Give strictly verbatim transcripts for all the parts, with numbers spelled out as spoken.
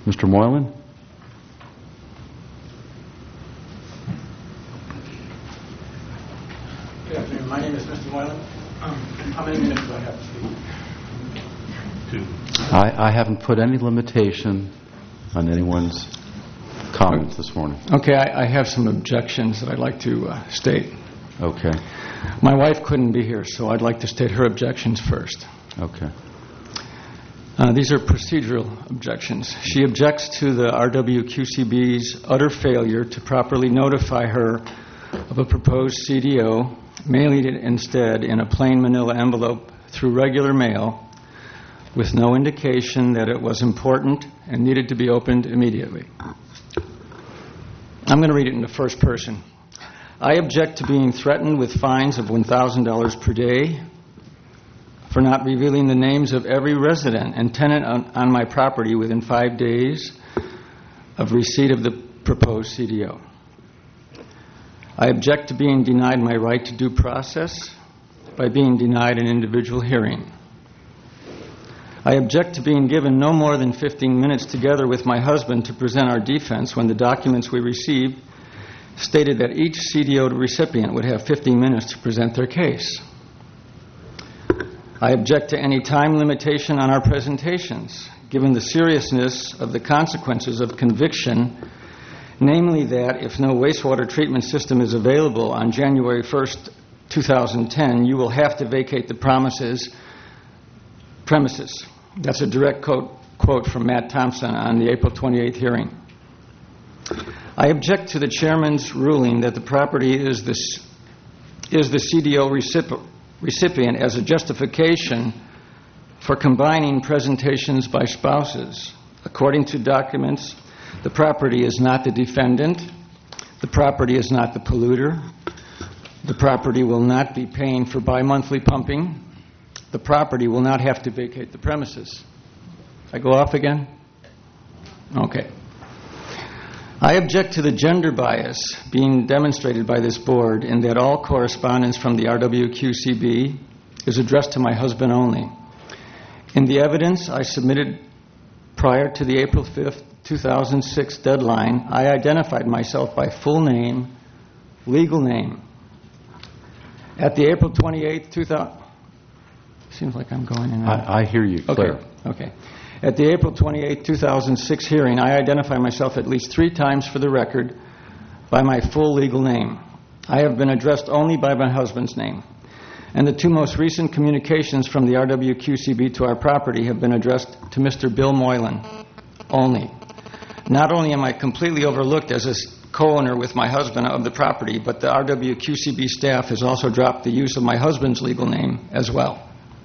Mister Moylan? Good afternoon. My name is Mister Moylan. Um, how many minutes do I have to speak? Two. I, I haven't put any limitation on anyone's comments this morning. Okay, I, I have some objections that I'd like to uh, state. Okay. My wife couldn't be here, so I'd like to state her objections first. Okay. Uh, these are procedural objections. She objects to the R W Q C B's utter failure to properly notify her of a proposed C D O, mailing it instead in a plain manila envelope through regular mail with no indication that it was important and needed to be opened immediately. I'm going to read it in the first person. I object to being threatened with fines of one thousand dollars per day for not revealing the names of every resident and tenant on, on my property within five days of receipt of the proposed C D O. I object to being denied my right to due process by being denied an individual hearing. I object to being given no more than fifteen minutes together with my husband to present our defense when the documents we received stated that each C D O recipient would have fifteen minutes to present their case. I object to any time limitation on our presentations, given the seriousness of the consequences of conviction, namely that if no wastewater treatment system is available on January first, two thousand ten, you will have to vacate the promises, premises. That's a direct quote, quote from Matt Thompson on the April twenty-eighth hearing. I object to the chairman's ruling that the property is, this, is the C D O recipient, recipient as a justification for combining presentations by spouses. According to documents, the property is not the defendant, the property is not the polluter, the property will not be paying for bi-monthly pumping, the property will not have to vacate the premises. I go off again? Okay. I object to the gender bias being demonstrated by this board in that all correspondence from the R W Q C B is addressed to my husband only. In the evidence I submitted prior to the April fifth, two thousand six deadline, I identified myself by full name, legal name. At the April twenty-eighth, two thousand... Seems like I'm going in. I, I hear you clear. Okay. Okay. At the April twenty-eighth, two thousand six hearing, I identified myself at least three times for the record by my full legal name. I have been addressed only by my husband's name. And the two most recent communications from the R W Q C B to our property have been addressed to Mister Bill Moylan only. Not only am I completely overlooked as a co-owner with my husband of the property, but the R W Q C B staff has also dropped the use of my husband's legal name as well.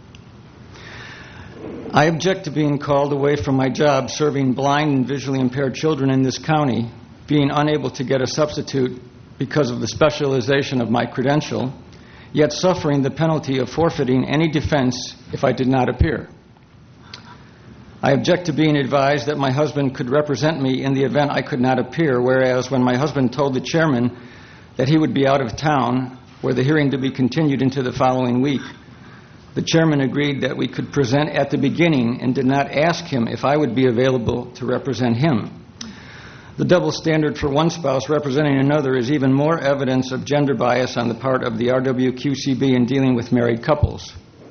I object to being called away from my job serving blind and visually impaired children in this county, being unable to get a substitute because of the specialization of my credential, yet suffering the penalty of forfeiting any defense if I did not appear. I object to being advised that my husband could represent me in the event I could not appear, whereas when my husband told the chairman that he would be out of town, were the hearing to be continued into the following week, the chairman agreed that we could present at the beginning and did not ask him if I would be available to represent him. The double standard for one spouse representing another is even more evidence of gender bias on the part of the R W Q C B in dealing with married couples.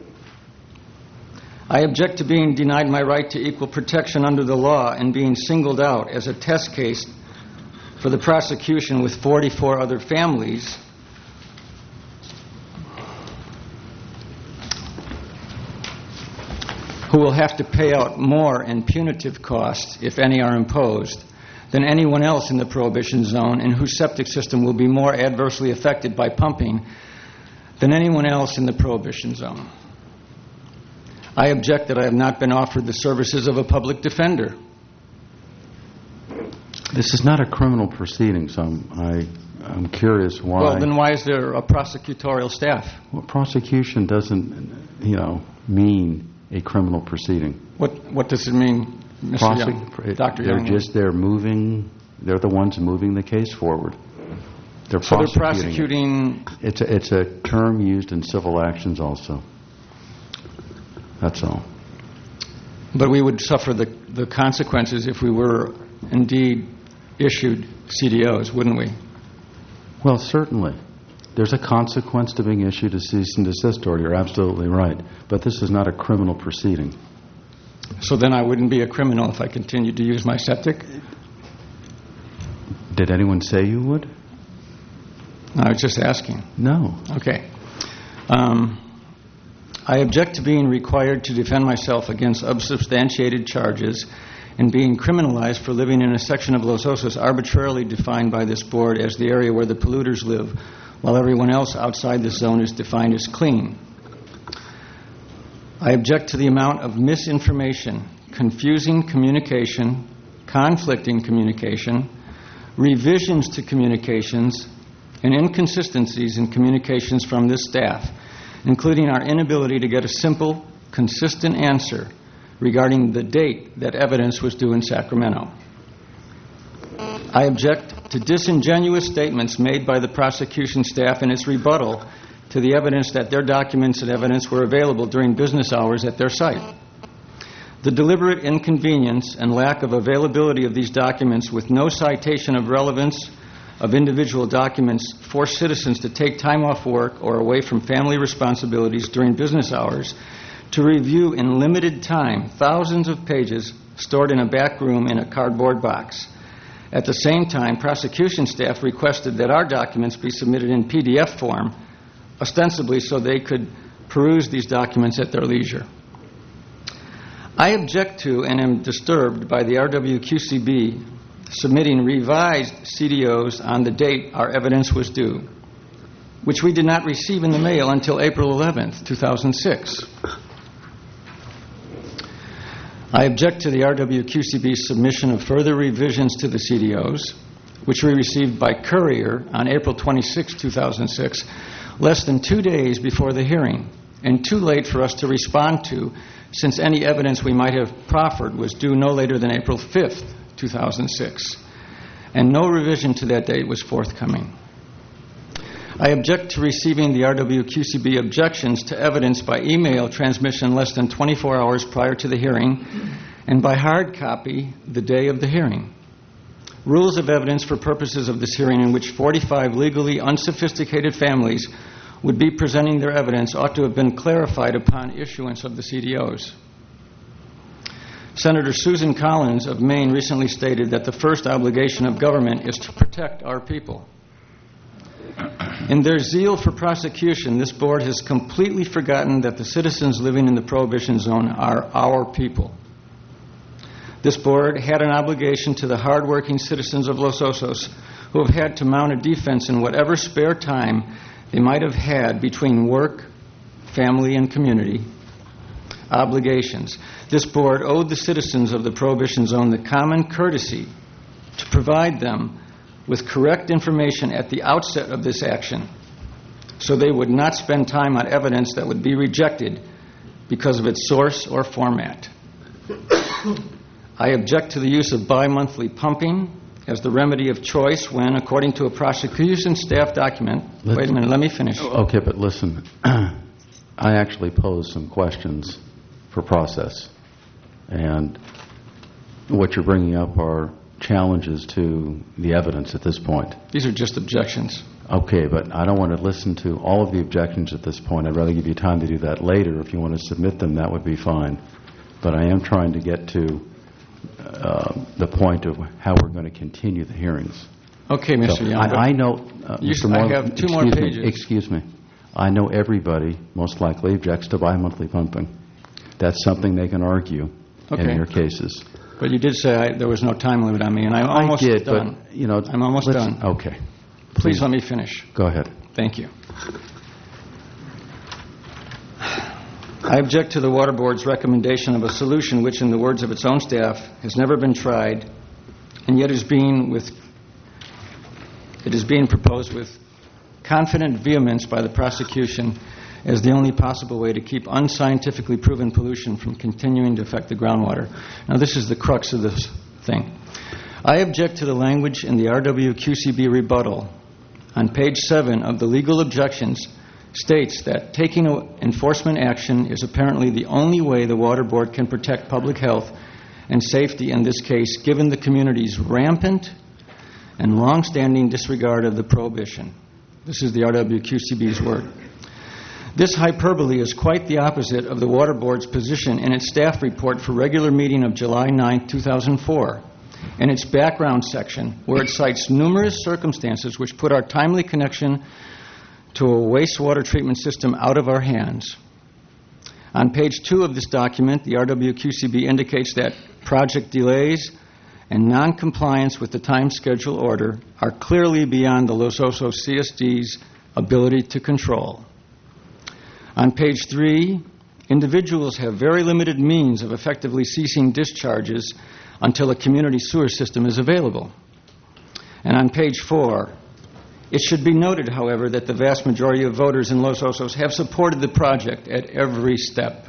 I object to being denied my right to equal protection under the law and being singled out as a test case for the prosecution with forty-four other families who will have to pay out more in punitive costs, if any are imposed, than anyone else in the prohibition zone and whose septic system will be more adversely affected by pumping than anyone else in the prohibition zone. I object that I have not been offered the services of a public defender. This is not a criminal proceeding, so I'm, I, I'm curious why... Well, then why is there a prosecutorial staff? Well, prosecution doesn't, you know, mean a criminal proceeding. What what does it mean, Mister Prosec- Young? Doctor They're Young? just, they're moving, they're the ones moving the case forward. They're so prosecuting. they're prosecuting... It. It's, a, it's a term used in civil actions also. That's all. But we would suffer the, the consequences if we were indeed issued C D Os, wouldn't we? Well, certainly. There's a consequence to being issued a cease and desist order. You're absolutely right. But this is not a criminal proceeding. So then I wouldn't be a criminal if I continued to use my septic? Did anyone say you would? I was just asking. No. Okay. Um, I object to being required to defend myself against unsubstantiated charges and being criminalized for living in a section of Los Osos arbitrarily defined by this board as the area where the polluters live, while everyone else outside this zone is defined as clean. I object to the amount of misinformation, confusing communication, conflicting communication, revisions to communications, and inconsistencies in communications from this staff, including our inability to get a simple, consistent answer regarding the date that evidence was due in Sacramento. I object to disingenuous statements made by the prosecution staff in its rebuttal to the evidence that their documents and evidence were available during business hours at their site. The deliberate inconvenience and lack of availability of these documents with no citation of relevance of individual documents force citizens to take time off work or away from family responsibilities during business hours to review in limited time thousands of pages stored in a back room in a cardboard box. At the same time, prosecution staff requested that our documents be submitted in P D F form, ostensibly so they could peruse these documents at their leisure. I object to and am disturbed by the R W Q C B submitting revised C D Os on the date our evidence was due, which we did not receive in the mail until April eleventh, two thousand six. I object to the R W Q C B's submission of further revisions to the C D Os, which we received by courier on April twenty-sixth, two thousand six, less than two days before the hearing, and too late for us to respond to, since any evidence we might have proffered was due no later than April fifth, two thousand six, and no revision to that date was forthcoming. I object to receiving the R W Q C B objections to evidence by email transmission less than twenty-four hours prior to the hearing and by hard copy the day of the hearing. Rules of evidence for purposes of this hearing in which forty-five legally unsophisticated families would be presenting their evidence ought to have been clarified upon issuance of the C D Os. Senator Susan Collins of Maine recently stated that the first obligation of government is to protect our people. In their zeal for prosecution, this board has completely forgotten that the citizens living in the Prohibition Zone are our people. This board had an obligation to the hardworking citizens of Los Osos who have had to mount a defense in whatever spare time they might have had between work, family, and community obligations. This board owed the citizens of the Prohibition Zone the common courtesy to provide them with correct information at the outset of this action so they would not spend time on evidence that would be rejected because of its source or format. I object to the use of bi-monthly pumping as the remedy of choice when, according to a prosecution staff document, let's, wait a minute, let me finish. Okay, but listen, I actually posed some questions for process, and what you're bringing up are challenges to the evidence at this point. These are just objections. Okay, but I don't want to listen to all of the objections at this point. I'd rather give you time to do that later. If you want to submit them, that would be fine. But I am trying to get to uh, the point of how we're going to continue the hearings. Okay, Mister So Young. I, I know... Uh, you, Mister Moore, I have two excuse more me, pages. Excuse me. I know everybody, most likely, objects to bi-monthly pumping. That's something they can argue Okay. in their cases. But you did say I, there was no time limit on me, and I'm almost I did, done. but, you know... I'm almost let's- done. Okay. Please let me finish. Go ahead. Thank you. I object to the Water Board's recommendation of a solution which, in the words of its own staff, has never been tried, and yet is being with it is being proposed with confident vehemence by the prosecution as the only possible way to keep unscientifically proven pollution from continuing to affect the groundwater. Now, this is the crux of this thing. I object to the language in the R W Q C B rebuttal on page seven of the legal objections states that taking enforcement action is apparently the only way the Water Board can protect public health and safety in this case, given the community's rampant and long-standing disregard of the prohibition. This is the R W Q C B's word. This hyperbole is quite the opposite of the Water Board's position in its staff report for regular meeting of July ninth, two thousand four, in its background section, where it cites numerous circumstances which put our timely connection to a wastewater treatment system out of our hands. On page two of this document, the R W Q C B indicates that project delays and noncompliance with the time schedule order are clearly beyond the Los Osos C S D's ability to control. On page three, individuals have very limited means of effectively ceasing discharges until a community sewer system is available. And on page four, it should be noted, however, that the vast majority of voters in Los Osos have supported the project at every step.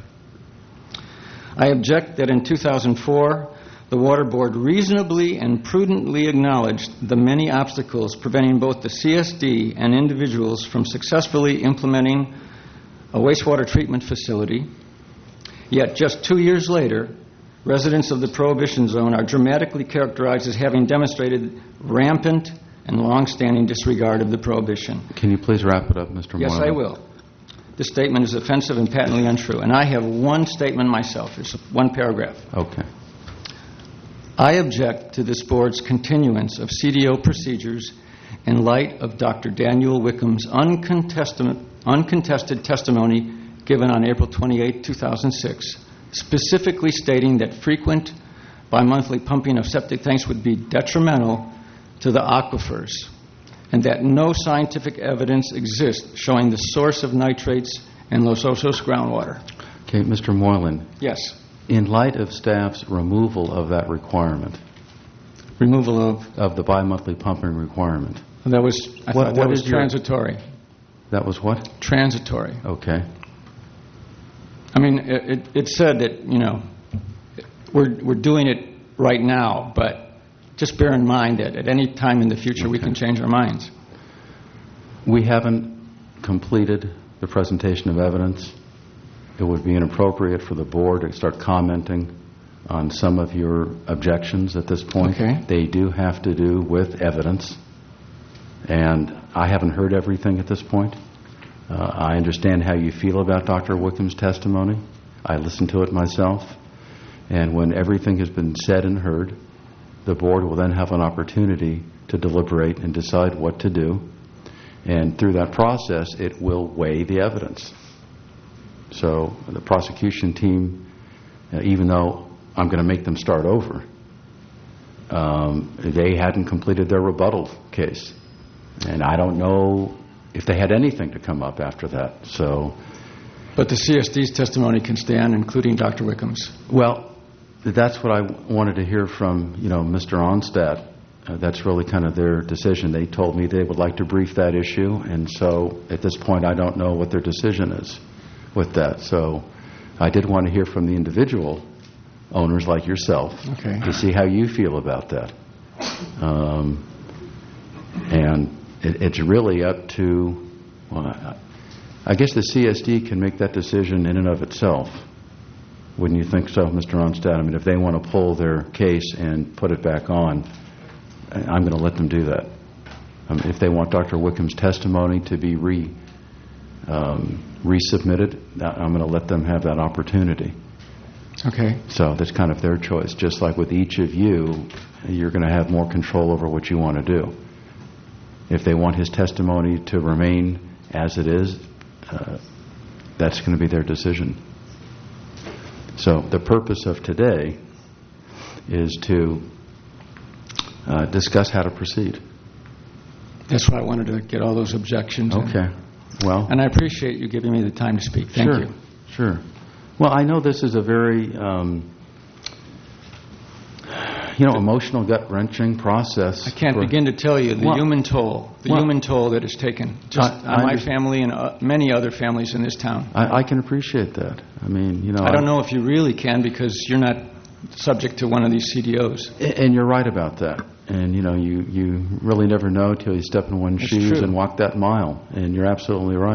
I object that in two thousand four, the Water Board reasonably and prudently acknowledged the many obstacles preventing both the C S D and individuals from successfully implementing a wastewater treatment facility. Yet just two years later, residents of the Prohibition Zone are dramatically characterized as having demonstrated rampant and long-standing disregard of the prohibition. Can you please wrap it up, Mister Yes, Moylan? I will. This statement is offensive and patently untrue. And I have one statement myself. It's one paragraph. Okay. I object to this board's continuance of C D O procedures in light of Doctor Daniel Wickham's uncontested, uncontested testimony given on April twenty-eighth, two thousand six, specifically stating that frequent bi-monthly pumping of septic tanks would be detrimental to the aquifers, and that no scientific evidence exists showing the source of nitrates in Los Osos groundwater. Okay, Mister Moylan. Yes. In light of staff's removal of that requirement, Removal of? of the bi-monthly pumping requirement, That was, I What- thought that what was is your- transitory. that was what? Transitory. Okay. I mean, it, it, it said that, you know, we're, we're doing it right now, but just bear in mind that at any time in the future we Okay. can change our minds. We haven't completed the presentation of evidence. It would be inappropriate for the board to start commenting on some of your objections at this point. Okay. They do have to do with evidence, and I haven't heard everything at this point. Uh, I understand how you feel about Doctor Wickham's testimony. I listened to it myself, and when everything has been said and heard, the board will then have an opportunity to deliberate and decide what to do, and through that process, it will weigh the evidence. So the prosecution team, uh, even though I'm going to make them start over, um, they hadn't completed their rebuttal case. And I don't know if they had anything to come up after that. So, But the C S D's testimony can stand, including Doctor Wickham's. well, that's what I wanted to hear from, you know, Mister Onstadt. Uh, that's really kind of their decision. They told me they would like to brief that issue, and so at this point I don't know what their decision is with that. So I did want to hear from the individual owners like yourself Okay. to see how you feel about that. Um, and it, it's really up to, well, I, I guess the C S D can make that decision in and of itself. Wouldn't you think so, Mister Onstadt? I mean, if they want to pull their case and put it back on, I'm going to let them do that. Um, if they want Doctor Wickham's testimony to be re um, resubmitted, I'm going to let them have that opportunity. Okay. So that's kind of their choice. Just like with each of you, you're going to have more control over what you want to do. If they want his testimony to remain as it is, uh, that's going to be their decision. So the purpose of today is to uh, discuss how to proceed. That's why I wanted to get all those objections in. Okay. Well, And I appreciate you giving me the time to speak. Thank sure, you. Sure. Well, I know this is a very, um, you know, emotional, gut-wrenching process. I can't for- begin to tell you the Well- human toll, the well- human toll that is taken just I- I on my understand. family and uh, many other families in this town. I, I can appreciate that. I mean, you know. I don't know if you really can because you're not subject to one of these C D Os. And you're right about that. And, you know, you, you really never know till you step in one's That's shoes true. and walk that mile. And you're absolutely right.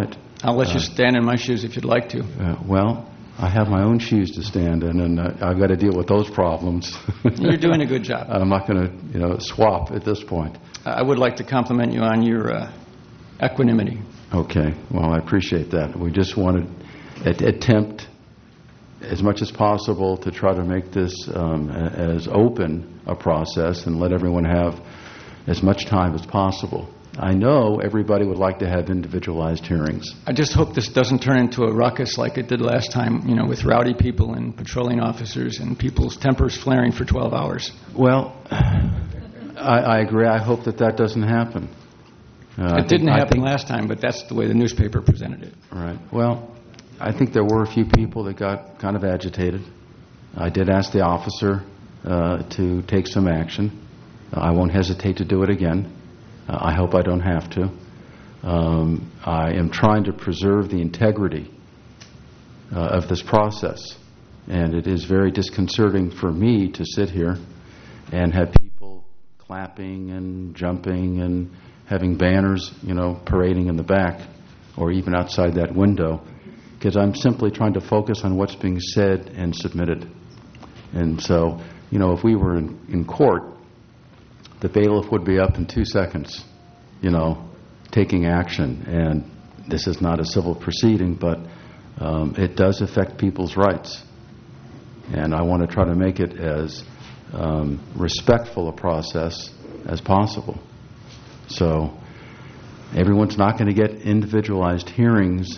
I'll let you Uh, stand in my shoes if you'd like to. Uh, well, I have my own shoes to stand in, and uh, I've got to deal with those problems. You're doing a good job. I'm not going to, you know, swap at this point. I would like to compliment you on your uh, equanimity. Okay. Well, I appreciate that. We just wanted to attempt as much as possible to try to make this um, a- as open a process and let everyone have as much time as possible. I know everybody would like to have individualized hearings. I just hope this doesn't turn into a ruckus like it did last time, you know, with rowdy people and patrolling officers and people's tempers flaring for twelve hours. Well, I, I agree. I hope that that doesn't happen. Uh, I It didn't think- I happen think- last time, but that's the way the newspaper presented it. Right. Well, I think there were a few people that got kind of agitated. I did ask the officer uh, to take some action. I won't hesitate to do it again. Uh, I hope I don't have to. Um, I am trying to preserve the integrity uh, of this process. And it is very disconcerting for me to sit here and have people clapping and jumping and having banners, you know, parading in the back or even outside that window, because I'm simply trying to focus on what's being said and submitted. And so, you know, if we were in, in court, the bailiff would be up in two seconds, you know, taking action. And this is not a civil proceeding, but um, it does affect people's rights. And I want to try to make it as um, respectful a process as possible. So everyone's not going to get individualized hearings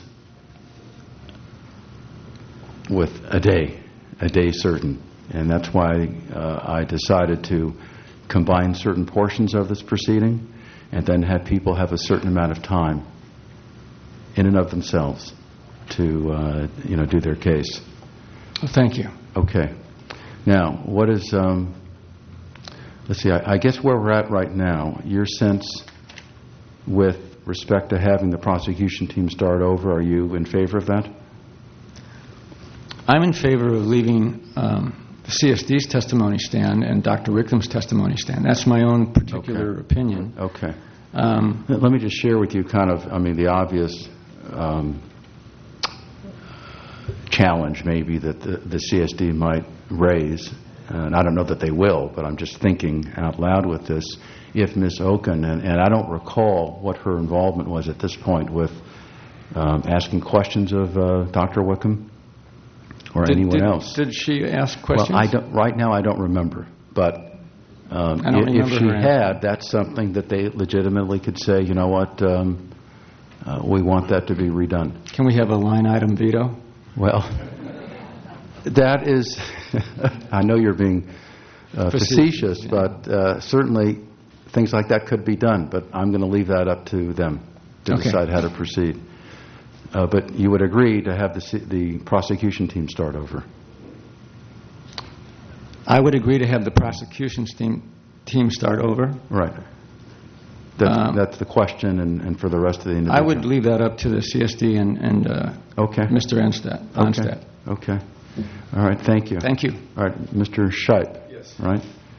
with a day, a day certain. And that's why uh, I decided to combine certain portions of this proceeding and then have people have a certain amount of time in and of themselves to, uh, you know, do their case. Well, thank you. Okay. Now, what is, um, let's see, I, I guess where we're at right now, your sense with respect to having the prosecution team start over, are you in favor of that? I'm in favor of leaving um, the C S D's testimony stand and Doctor Wickham's testimony stand. That's my own particular Okay. opinion. Okay. Um, Let me just share with you kind of, I mean, the obvious um, challenge maybe that the, the C S D might raise, and I don't know that they will, but I'm just thinking out loud with this. If Miz Oken, and, and I don't recall what her involvement was at this point with um, asking questions of uh, Doctor Wickham or did, anyone did, else. Did she ask questions? Well, I don't, right now I don't remember, but um, I don't if, remember if she her had, that's something that they legitimately could say, you know what, um, uh, we want that to be redone. Can we have a line item veto? Well, that is, I know you're being uh, Facetious, facetious, yeah. but uh, certainly things like that could be done, but I'm going to leave that up to them to Okay. decide how to proceed. Uh, but you would agree to have the, C- the prosecution team start over? I would agree to have the prosecution team, team start over. Right. That's, Um, that's the question, and, and for the rest of the individual. I would leave that up to the C S D and, and uh, Okay. Mister Onstadt. Onstadt. Okay. Okay. All right. Thank you. Thank you. All right, Mister Shipe. Yes. Right.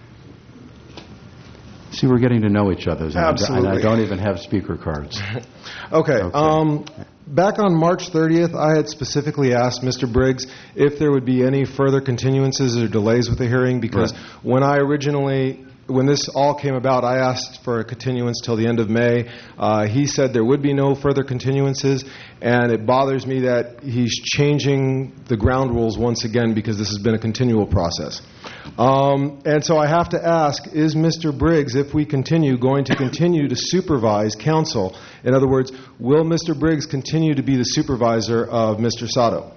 See, we're getting to know each other, and I- Absolutely. and I don't even have speaker cards. Okay. Okay. Um, back on March thirtieth, I had specifically asked Mister Briggs if there would be any further continuances or delays with the hearing, because Right. when I originally, when this all came about, I asked for a continuance till the end of May. Uh, he said there would be no further continuances, and it bothers me that he's changing the ground rules once again because this has been a continual process. Um, and so I have to ask, is Mister Briggs, if we continue, going to continue to supervise counsel? In other words, will Mister Briggs continue to be the supervisor of Mister Sato?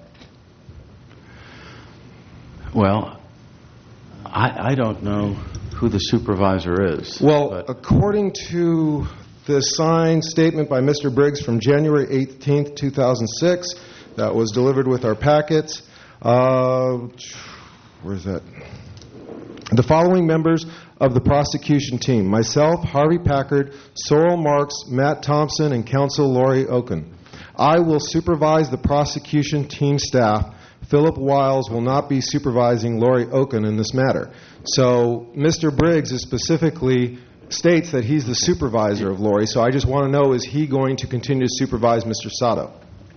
Well, I, I don't know who the supervisor is. Well, but- according to the signed statement by Mister Briggs from January eighteenth, two thousand six, that was delivered with our packets, uh, where's that? The following members of the prosecution team: myself, Harvey Packard, Sorrel Marks, Matt Thompson, and counsel Lori Oken. I will supervise the prosecution team staff. Philip Wiles will not be supervising Lori Oken in this matter. So Mister Briggs is specifically states that he's the supervisor of Lori. So I just want to know, is he going to continue to supervise Mister Sato?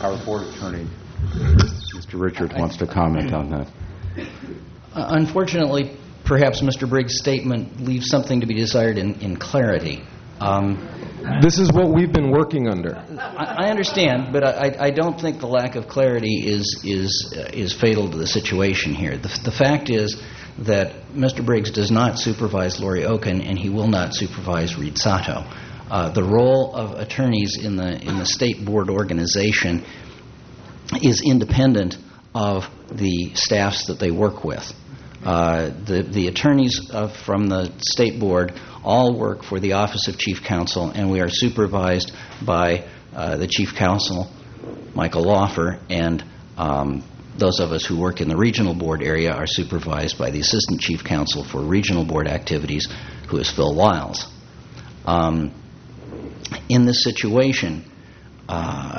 Our board attorney, Mister Richards, wants to comment on that. Uh, unfortunately, perhaps Mister Briggs' statement leaves something to be desired in, in clarity. Um, This is what we've been working under. I, I understand, but I, I don't think the lack of clarity is is uh, is fatal to the situation here. The, the fact is that Mister Briggs does not supervise Lori Oken, and he will not supervise Reed Sato. Uh, the role of attorneys in the in the state board organization is independent of the staffs that they work with. Uh, the the attorneys uh, from the state board all work for the Office of Chief Counsel, and we are supervised by uh, the Chief Counsel, Michael Laufer, and um, those of us who work in the regional board area are supervised by the Assistant Chief Counsel for regional board activities, who is Phil Wiles. Um, in this situation, uh,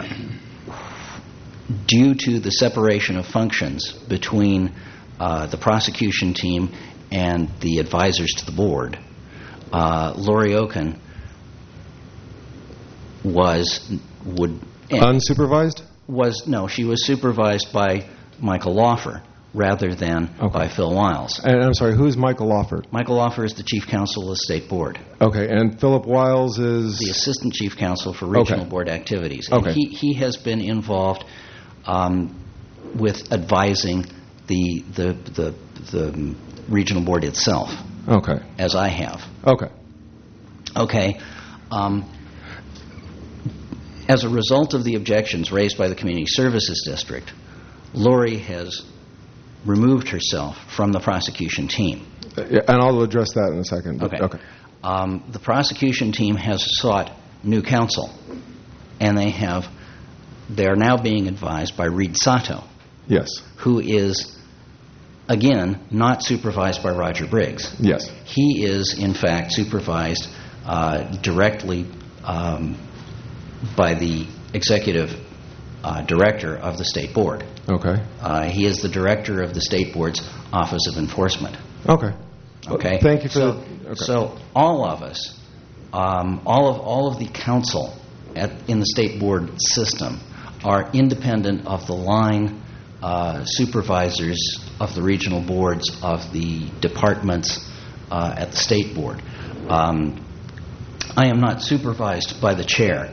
due to the separation of functions between uh, the prosecution team and the advisors to the board, uh, Lori Oken was would Unsupervised? was no, she was supervised by Michael Laufer rather than Okay. by Phil Wiles. And I'm sorry, who's Michael Laufer? Michael Laufer is the chief counsel of the state board, Okay, and Philip Wiles is... the assistant chief counsel for regional Okay. board activities. And Okay. he, he has been involved um, with advising the, the, the, the regional board itself, Okay, as I have. okay. Okay. Um, as a result of the objections raised by the Community Services District, Lori has removed herself from the prosecution team. Yeah, and I'll address that in a second. but- Okay. Okay. Um, the prosecution team has sought new counsel, and they have they are now being advised by Reed Sato, Yes, who is, again, not supervised by Roger Briggs. yes. He is, in fact, supervised uh, directly um, by the executive uh, director of the state board. Okay, Uh, he is the director of the state board's Office of Enforcement. okay. Okay. Thank you for so, the... Okay. So all of us, um, all of all of the counsel at, in the state board system, are independent of the line uh, supervisors of the regional boards of the departments uh, at the state board. Um, I am not supervised by the chair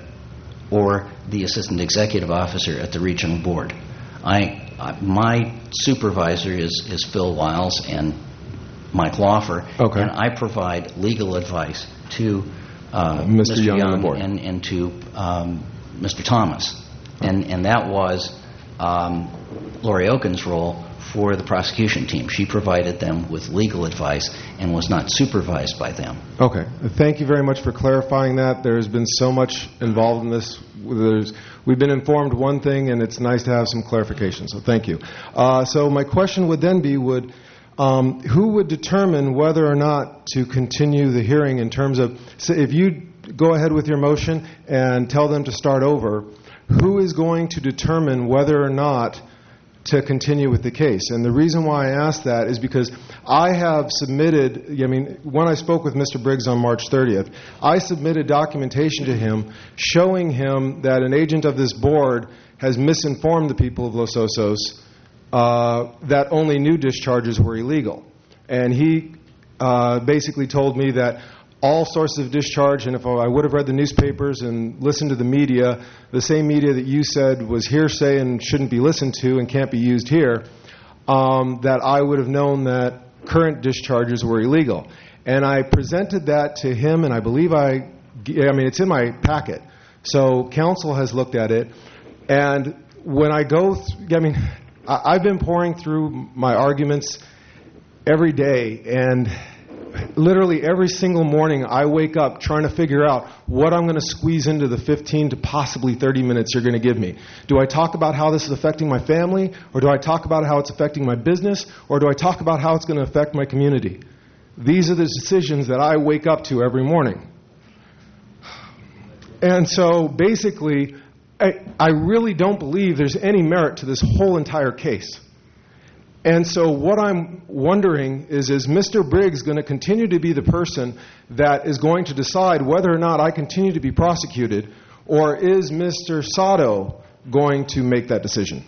or the assistant executive officer at the regional board. I, uh, my supervisor is, is Phil Wiles and Mike Laufer, Okay. and I provide legal advice to uh, Mister Mister Young Young, on the board. and, and to um, Mister Thomas. And, and that was um, Lori Oken's role for the prosecution team. She provided them with legal advice and was not supervised by them. Okay. Thank you very much for clarifying that. There's been so much involved in this. There's, we've been informed one thing, and it's nice to have some clarification. So thank you. Uh, so my question would then be, would um, who would determine whether or not to continue the hearing in terms of, so if you go ahead with your motion and tell them to start over, who is going to determine whether or not to continue with the case? And the reason why I ask that is because I have submitted, I mean, when I spoke with Mister Briggs on March thirtieth, I submitted documentation to him showing him that an agent of this board has misinformed the people of Los Osos uh, that only new discharges were illegal. And he uh, basically told me that all sources of discharge, and if I would have read the newspapers and listened to the media, the same media that you said was hearsay and shouldn't be listened to and can't be used here, um, that I would have known that current discharges were illegal. And I presented that to him, and I believe I, I mean, it's in my packet. So counsel has looked at it, and when I go, th- I mean, I- I've been pouring through my arguments every day, and literally every single morning I wake up trying to figure out what I'm going to squeeze into the fifteen to possibly thirty minutes you're going to give me. Do I talk about how this is affecting my family, or do I talk about how it's affecting my business, or do I talk about how it's going to affect my community? These are the decisions that I wake up to every morning. And so basically, I, I really don't believe there's any merit to this whole entire case. And so what I'm wondering is, is Mister Briggs going to continue to be the person that is going to decide whether or not I continue to be prosecuted, or is Mister Sato going to make that decision?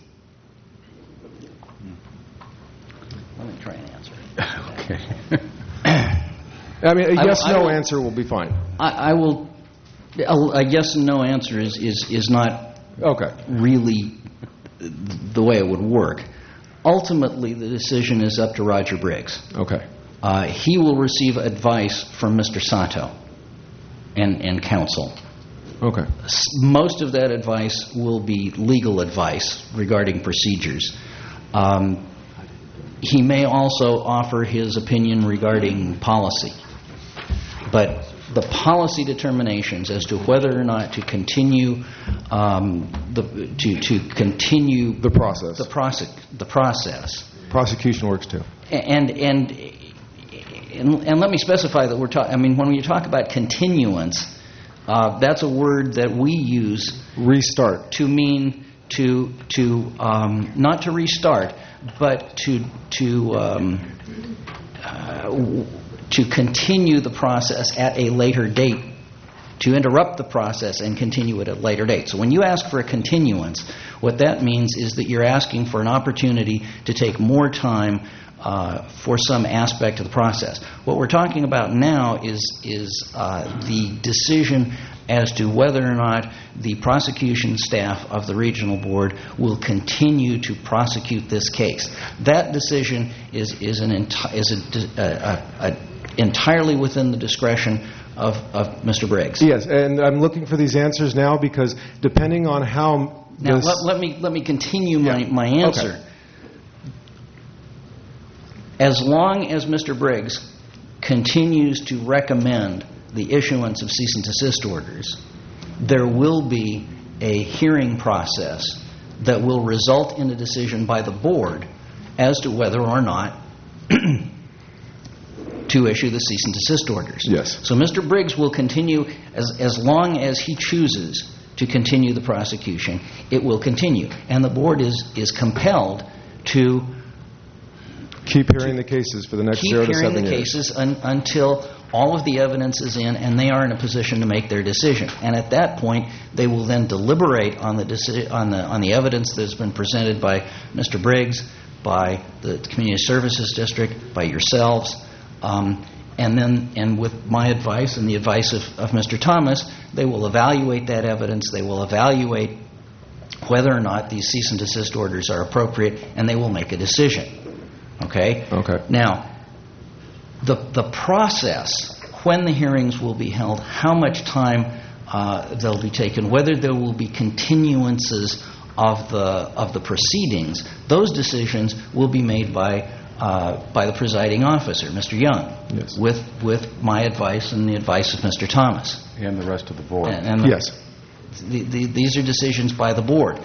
Let me try and answer. Okay. I mean, a I- yes/no I will- answer will be fine. I, I will. A, a yes and no answer is, is, is not Okay. really the way it would work. Ultimately, the decision is up to Roger Briggs. Okay. Uh, he will receive advice from Mister Sato and, and counsel. Okay. S- Most of that advice will be legal advice regarding procedures. Um, he may also offer his opinion regarding policy. But the policy determinations as to whether or not to continue um, the to to continue The process. the process the process Prosecution works too. and and and, and let me specify that we're talking. I mean, when we talk about continuance, uh, that's a word that we use Restart. to mean to to um, not to restart, but to to um, uh, to continue the process at a later date, to interrupt the process and continue it at a later date. So when you ask for a continuance, what that means is that you're asking for an opportunity to take more time uh, for some aspect of the process. What we're talking about now is is uh, the decision as to whether or not the prosecution staff of the regional board will continue to prosecute this case. That decision is is an enti- is a, a, a, a entirely within the discretion of, of Mister Briggs. Yes, and I'm looking for these answers now because depending on how Now this... let, let me let me continue my, Yeah. my answer. Okay. As long as Mister Briggs continues to recommend the issuance of cease and desist orders, there will be a hearing process that will result in a decision by the board as to whether or not to issue the cease and desist orders. Yes. So Mister Briggs will continue as as long as he chooses to continue the prosecution. It will continue, and the board is is compelled to Keep hearing the cases for the next keep zero to hearing seven the years. cases un, until all of the evidence is in and they are in a position to make their decision. And at that point, they will then deliberate on the deci- on the on the evidence that has been presented by Mister Briggs, by the Community Services District, by yourselves. Um, and then, and with my advice and the advice of, of Mister Thomas, they will evaluate that evidence. They will evaluate whether or not these cease and desist orders are appropriate, and they will make a decision. Okay? Okay. Now, the the process, when the hearings will be held, how much time uh, they'll be taken, whether there will be continuances of the of the proceedings, those decisions will be made by uh, by the presiding officer, Mister Young, Yes. with with my advice and the advice of Mister Thomas. And the rest of the board. And, and the- Yes. the, the, these are decisions by the board.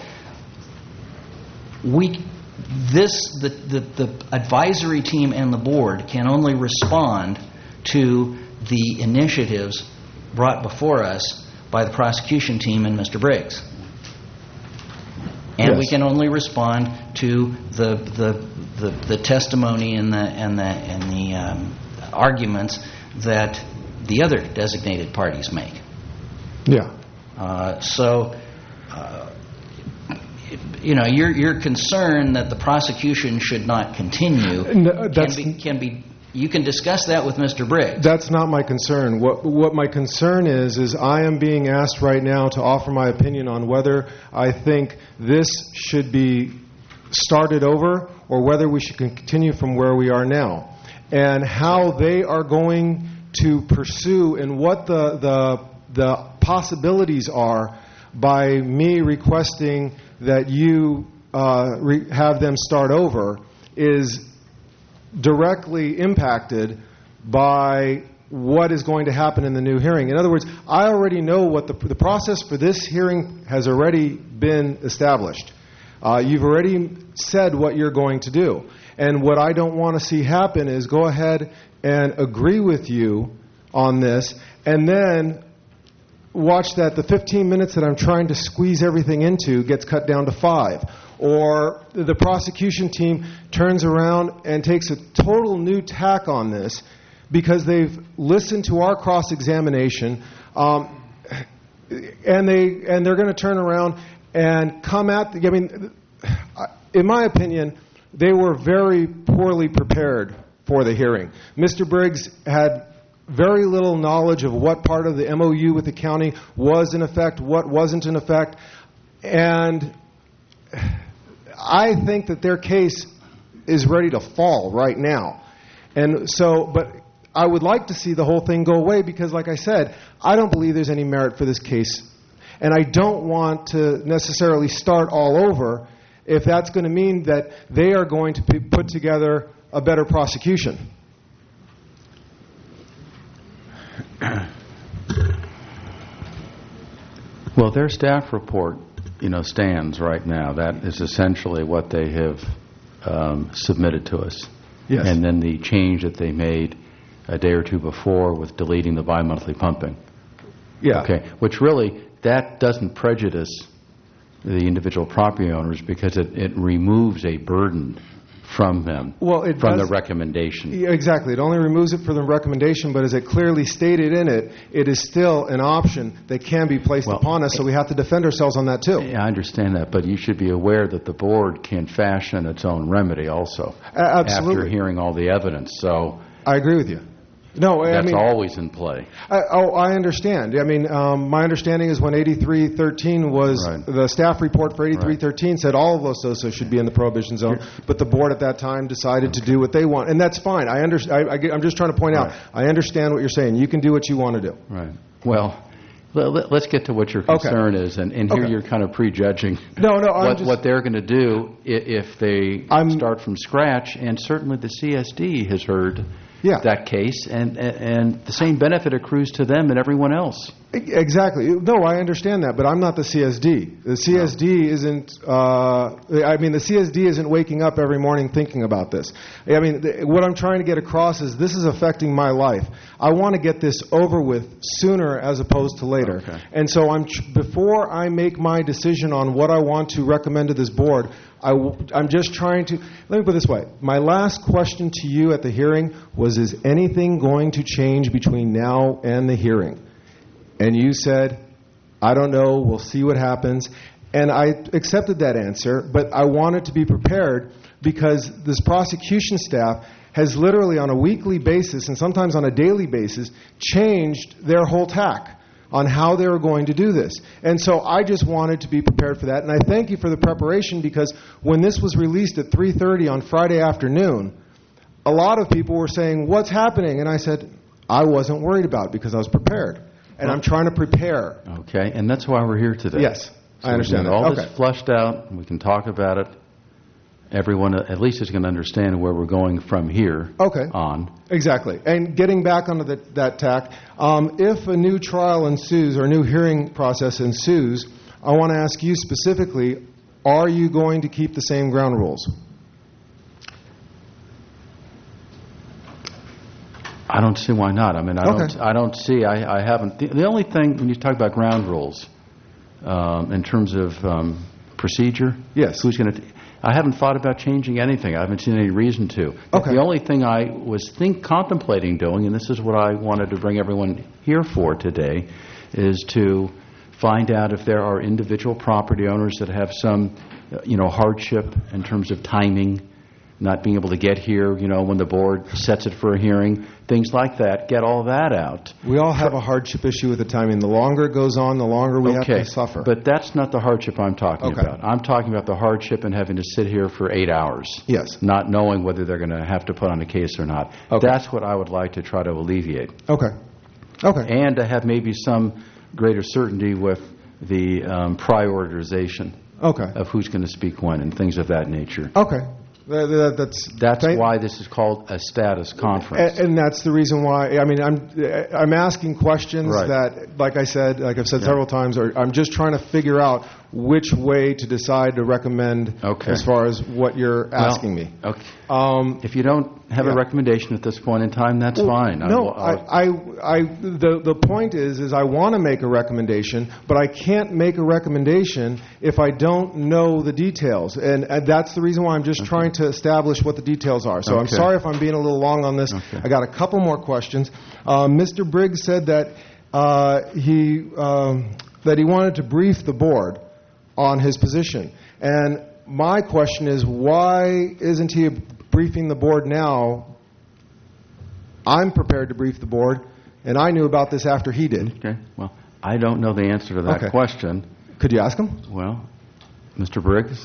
We, this, the, the, the advisory team and the board can only respond to the initiatives brought before us by the prosecution team and Mister Briggs. And we Yes. can only respond to the the, the, the testimony and the and the and the um, arguments that the other designated parties make. Yeah. Uh, so, uh, you know, your your concern that the prosecution should not continue No, can that's- be, can be. You can discuss that with Mister Briggs. That's not my concern. What what my concern is is I am being asked right now to offer my opinion on whether I think this should be started over or whether we should continue from where we are now, and how they are going to pursue and what the the the possibilities are by me requesting that you uh, re- have them start over is directly impacted by what is going to happen in the new hearing. In other words, I already know what the, the process for this hearing has already been established. Uh, you've already said what you're going to do. And what I don't want to see happen is go ahead and agree with you on this and then watch that the fifteen minutes that I'm trying to squeeze everything into gets cut down to five. Or the prosecution team turns around and takes a total new tack on this because they've listened to our cross-examination, um, and, they, and they're going to turn around and come at the, I mean, in my opinion, they were very poorly prepared for the hearing. Mister Briggs had very little knowledge of what part of the M O U with the county was in effect, what wasn't in effect, and I think that their case is ready to fall right now. And so, but I would like to see the whole thing go away because, like I said, I don't believe there's any merit for this case. And I don't want to necessarily start all over if that's going to mean that they are going to p- put together a better prosecution. Well, their staff report, you know, stands right now. That is essentially what they have um, submitted to us. Yes. And then the change that they made a day or two before with deleting the bi-monthly pumping. Yeah. Okay. Which really, that doesn't prejudice the individual property owners because it, it removes a burden from them, well, it from does, the recommendation. Yeah, exactly. It only removes it from the recommendation, but as it clearly stated in it, it is still an option that can be placed well, upon us, so we have to defend ourselves on that too. Yeah, I understand that, but you should be aware that the board can fashion its own remedy also. A- absolutely. After hearing all the evidence. So I agree with you. No, I that's mean, always in play. I, oh, I understand. I mean, um, my understanding is when eighty-three thirteen was, Right. the staff report for eighty-three thirteen said all of Los Osos should be in the prohibition zone, but the board at that time decided okay. to do what they want. And that's fine. I under, I, I, I'm just trying to point right. out, I understand what you're saying. You can do what you want to do. Right. Well, let, let's get to what your concern okay. is. And, and here okay. you're kind of prejudging no, no, I'm what, just, what they're going to do if they I'm, start from scratch. And certainly the C S D has heard yeah. that case, and, and the same benefit accrues to them and everyone else. Exactly. No, I understand that, but I'm not the C S D. The C S D no. isn't, uh, I mean, the C S D isn't waking up every morning thinking about this. I mean, th- what I'm trying to get across is this is affecting my life. I want to get this over with sooner as opposed to later. Okay. And so I'm ch- before I make my decision on what I want to recommend to this board, I w- I'm just trying to, let me put it this way. My last question to you at the hearing was, is anything going to change between now and the hearing? And you said, I don't know, we'll see what happens. And I accepted that answer, but I wanted to be prepared because this prosecution staff has literally on a weekly basis and sometimes on a daily basis changed their whole tack on how they were going to do this. And so I just wanted to be prepared for that. And I thank you for the preparation because when this was released at three thirty on Friday afternoon, a lot of people were saying, what's happening? And I said, I wasn't worried about it because I was prepared. And I'm trying to prepare. Okay, and that's why we're here today. Yes, so I understand that. All okay. this flushed out, we can talk about it. Everyone at least is going to understand where we're going from here okay. on. Exactly. And getting back onto the, that tack, um, if a new trial ensues or a new hearing process ensues, I want to ask you specifically, are you going to keep the same ground rules? I don't see why not. I mean, I okay. don't. I don't see. I, I haven't. The, the only thing when you talk about ground rules, um, in terms of um, procedure, yes, who's going to? I haven't thought about changing anything. I haven't seen any reason to. Okay. The only thing I was think contemplating doing, and this is what I wanted to bring everyone here for today, is to find out if there are individual property owners that have some, you know, hardship in terms of timing. Not being able to get here, you know, when the board sets it for a hearing, things like that. Get all that out. We all have a hardship issue with the timing. The longer it goes on, the longer we okay. have to suffer. But that's not the hardship I'm talking okay. about. I'm talking about the hardship in having to sit here for eight hours. Yes. Not knowing whether they're going to have to put on a case or not. Okay. That's what I would like to try to alleviate. Okay. Okay. And to have maybe some greater certainty with the um, prioritization okay. of who's going to speak when and things of that nature. Okay. That, that's that's thank, why this is called a status conference. And, and that's the reason why, I mean, I'm I'm asking questions right. that, like I said, like I've said yeah. several times, are, I'm just trying to figure out which way to decide to recommend okay. as far as what you're asking well, me. Okay. Um, if you don't have yeah. a recommendation at this point in time, that's well, fine. No, I, I, I, I, the, the point is, is I want to make a recommendation, but I can't make a recommendation if I don't know the details. And, and that's the reason why I'm just okay. trying to establish what the details are. So okay. I'm sorry if I'm being a little long on this. Okay. I got a couple more questions. Uh, Mister Briggs said that uh, he um, that he wanted to brief the board on his position. And my question is, why isn't he briefing the board now? I'm prepared to brief the board, and I knew about this after he did. Okay. Well, I don't know the answer to that Okay. question. Could you ask him? Well, Mister Briggs,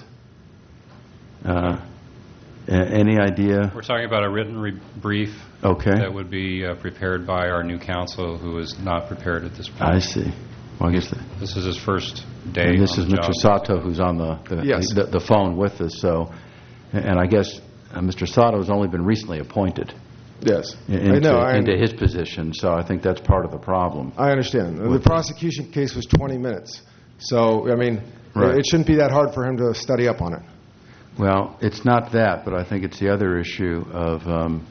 uh, a- any idea? We're talking about a written re- brief Okay. that would be uh, prepared by our new counsel, who is not prepared at this point. I see. Well, I guess the, This is his first day and this on is the Mister job. Sato, who's on the the, Yes. the the phone with us. So, and I guess uh, Mister Sato has only been recently appointed Yes. into, I know. I, into his position. So I think that's part of the problem. I understand. The With- prosecution case was twenty minutes. So, I mean, Right. it shouldn't be that hard for him to study up on it. Well, it's not that, but I think it's the other issue of. Um,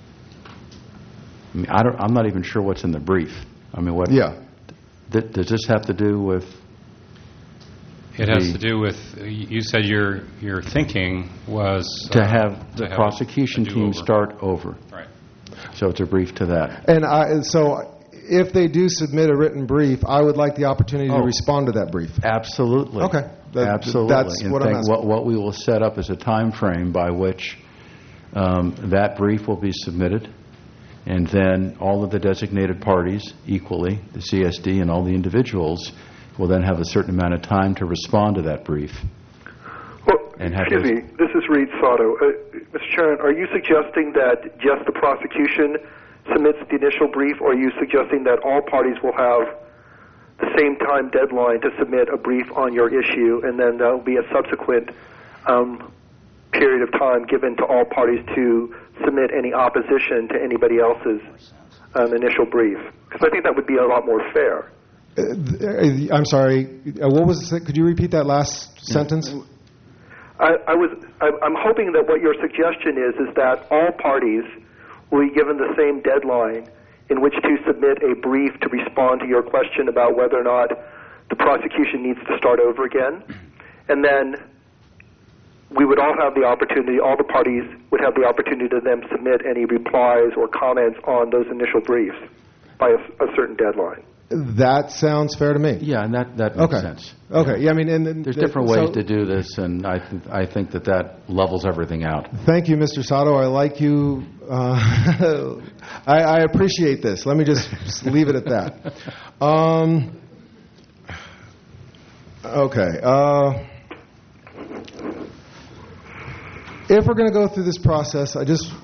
I mean, I don't, I'm not even sure what's in the brief. I mean, what? Yeah. Th- does this have to do with? It has the- to do with, you said your your thinking was... To uh, have to the have a- prosecution a team do-over. start over. Right. So it's a brief to that. And I, and so if they do submit a written brief, I would like the opportunity to Oh. respond to that brief. Absolutely. Okay. That- Absolutely. that's In what I'm fact, asking. What, what we will set up is a time frame by which um, that brief will be submitted, and then all of the designated parties equally, the C S D and all the individuals, will then have a certain amount of time to respond to that brief. Well, And have excuse those- me, this is Reed Sato. Uh, Mister Chairman, are you suggesting that just the prosecution submits the initial brief, or are you suggesting that all parties will have the same time deadline to submit a brief on your issue, and then there will be a subsequent um, period of time given to all parties to submit any opposition to anybody else's um, initial brief? Because I think that would be a lot more fair. Uh, I'm sorry. Uh, what was it? Could you repeat that last sentence? I, I was, I, I'm hoping that what your suggestion is is that all parties will be given the same deadline in which to submit a brief to respond to your question about whether or not the prosecution needs to start over again, and then we would all have the opportunity, all the parties would have the opportunity to then submit any replies or comments on those initial briefs by a, a certain deadline. That sounds fair to me. Yeah, and that, that makes Okay. sense. Okay. Yeah, I mean, and, and There's different ways so- to do this, and I, th- I think that that levels everything out. Thank you, Mister Sato. I like you. Uh, I, I appreciate this. Let me just leave it at that. Um, okay. Uh, if we're going to go through this process, I just...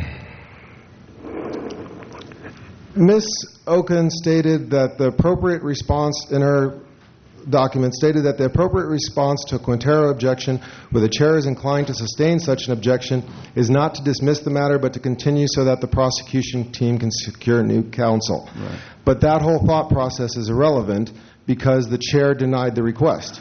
Miz Oken stated that the appropriate response in her document stated that the appropriate response to a Quintero objection where the chair is inclined to sustain such an objection is not to dismiss the matter but to continue so that the prosecution team can secure new counsel. Right. But that whole thought process is irrelevant because the chair denied the request.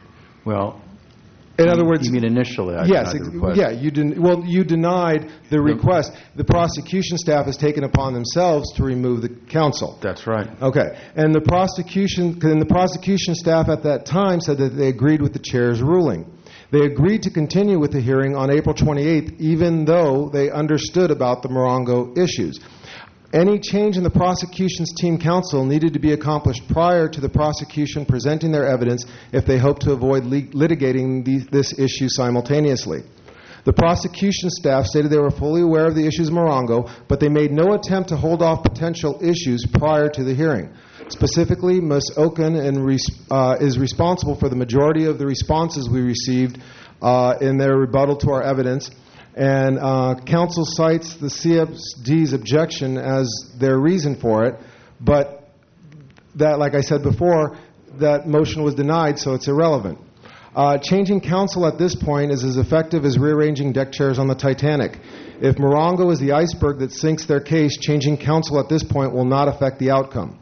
Well, In other words, you mean initially? I yes, denied the ex- request. yeah. You den- well, you denied the request. The prosecution staff has taken upon themselves to remove the counsel. That's right. Okay, and the prosecution, and the prosecution staff at that time said that they agreed with the chair's ruling. They agreed to continue with the hearing on April twenty-eighth, even though they understood about the Morongo issues. Any change in the prosecution's team counsel needed to be accomplished prior to the prosecution presenting their evidence if they hoped to avoid lit- litigating the, this issue simultaneously. The prosecution staff stated they were fully aware of the issues of Morongo, but they made no attempt to hold off potential issues prior to the hearing. Specifically, Miz Oken and res- uh, is responsible for the majority of the responses we received uh, in their rebuttal to our evidence. And uh, counsel cites the C S D's objection as their reason for it, but that, like I said before, that motion was denied, so it's irrelevant. Uh, changing counsel at this point is as effective as rearranging deck chairs on the Titanic. If Morongo is the iceberg that sinks their case, changing counsel at this point will not affect the outcome.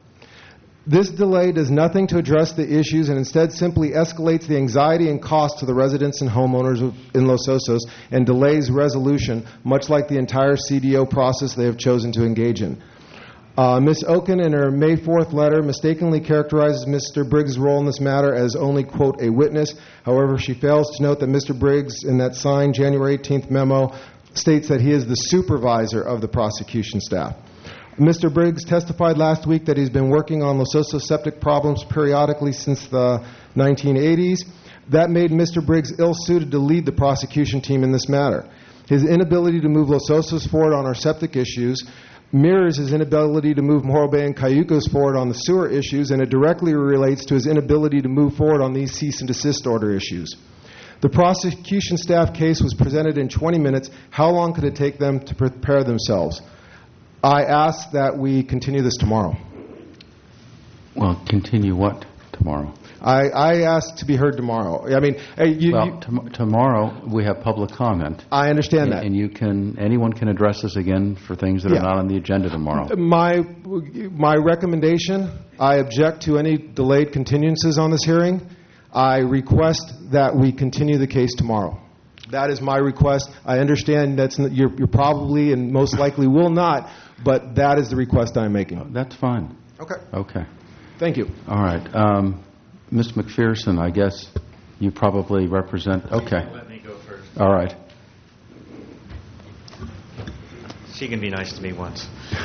This delay does nothing to address the issues and instead simply escalates the anxiety and cost to the residents and homeowners of, in Los Osos and delays resolution, much like the entire C D O process they have chosen to engage in. Uh, Miz Oken, in her May fourth letter, mistakenly characterizes Mister Briggs' role in this matter as only, quote, a witness. However, she fails to note that Mister Briggs, in that signed January eighteenth memo, states that he is the supervisor of the prosecution staff. Mister Briggs testified last week that he's been working on Los Osos septic problems periodically since the nineteen eighties. That made Mister Briggs ill-suited to lead the prosecution team in this matter. His inability to move Los Osos forward on our septic issues mirrors his inability to move Morro Bay and Cayucos forward on the sewer issues, and it directly relates to his inability to move forward on these cease and desist order issues. The prosecution staff case was presented in twenty minutes. How long could it take them to prepare themselves? I ask that we continue this tomorrow. Well, continue what tomorrow? I, I ask to be heard tomorrow. I mean, uh, you, Well, you, tom- tomorrow we have public comment. I understand And, that. and you can, anyone can address us again for things that Yeah. are not on the agenda tomorrow. My, my recommendation, I object to any delayed continuances on this hearing. I request that we continue the case tomorrow. That is my request. I understand that's n- you're, you're probably and most likely will not, but that is the request I'm making. That's fine. Okay. Okay. Thank you. All right. Um, Miz McPherson, I guess you probably represent... Okay. Let me go first. All right. She can be nice to me once.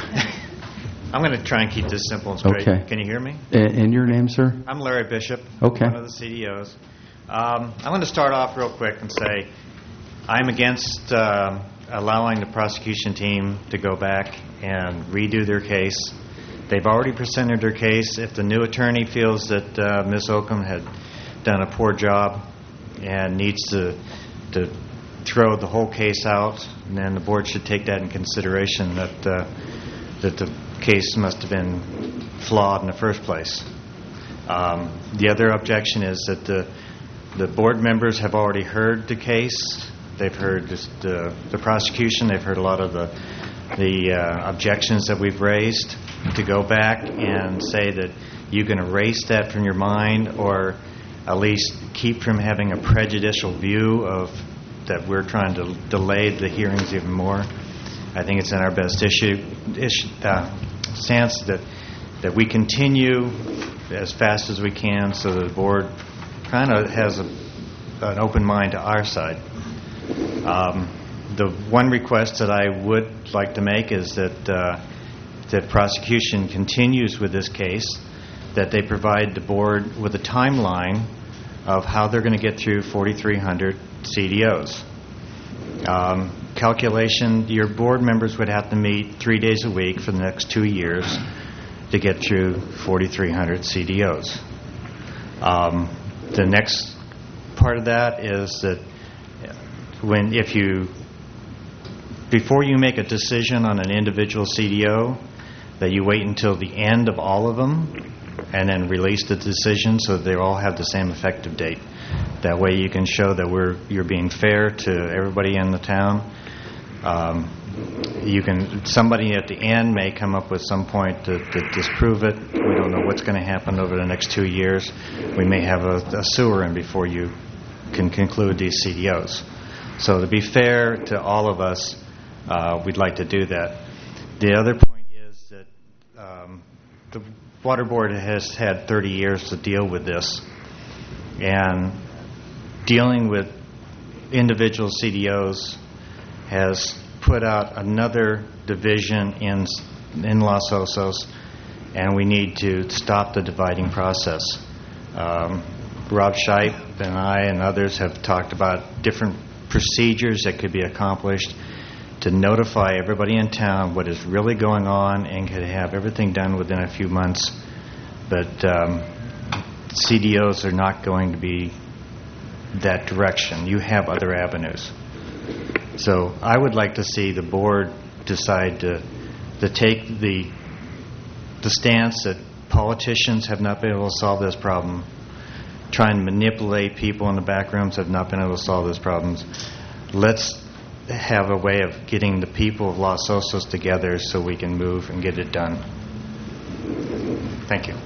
I'm going to try and keep this simple and straight. Okay. Can you hear me? A- And your name, sir? I'm Larry Bishop, Okay. one of the C D Os. Um, I'm going to start off real quick and say I'm against uh, allowing the prosecution team to go back and redo their case. They've already presented their case. If the new attorney feels that uh, Miz Oakham had done a poor job and needs to to throw the whole case out, then the board should take that in consideration, that uh, that the case must have been flawed in the first place. Um, the other objection is that the the board members have already heard the case. They've heard just, uh, the prosecution. They've heard a lot of the the uh, objections that we've raised. To go back and say that you can erase that from your mind, or at least keep from having a prejudicial view of that we're trying to delay the hearings even more. I think it's in our best issue, issue uh, stance that that we continue as fast as we can, so that the board kind of has a, an open mind to our side. Um, the one request that I would like to make is that uh, that prosecution continues with this case, that they provide the board with a timeline of how they're going to get through forty-three hundred C D Os. Um, calculation, your board members would have to meet three days a week for the next two years to get through forty-three hundred C D Os. Um, the next part of that is that when if you before you make a decision on an individual C D O, that you wait until the end of all of them and then release the decision so that they all have the same effective date. That way you can show that we're you're being fair to everybody in the town. Um, you can somebody at the end may come up with some point to, to disprove it. We don't know what's going to happen over the next two years. We may have a, a sewer in before you can conclude these C D Os. So to be fair to all of us, uh, we'd like to do that. The other point Um, the Water Board has had thirty years to deal with this, and dealing with individual C D Os has put out another division in in Los Osos, and we need to stop the dividing process. Um, Rob Scheib and I and others have talked about different procedures that could be accomplished to notify everybody in town what is really going on and could have everything done within a few months. But um, C D Os are not going to be that direction. You have other avenues. So I would like to see the board decide to to take the the stance that politicians have not been able to solve this problem, try and manipulate people in the back rooms have not been able to solve these problems. Let's have a way of getting the people of Los Osos together so we can move and get it done. Thank you.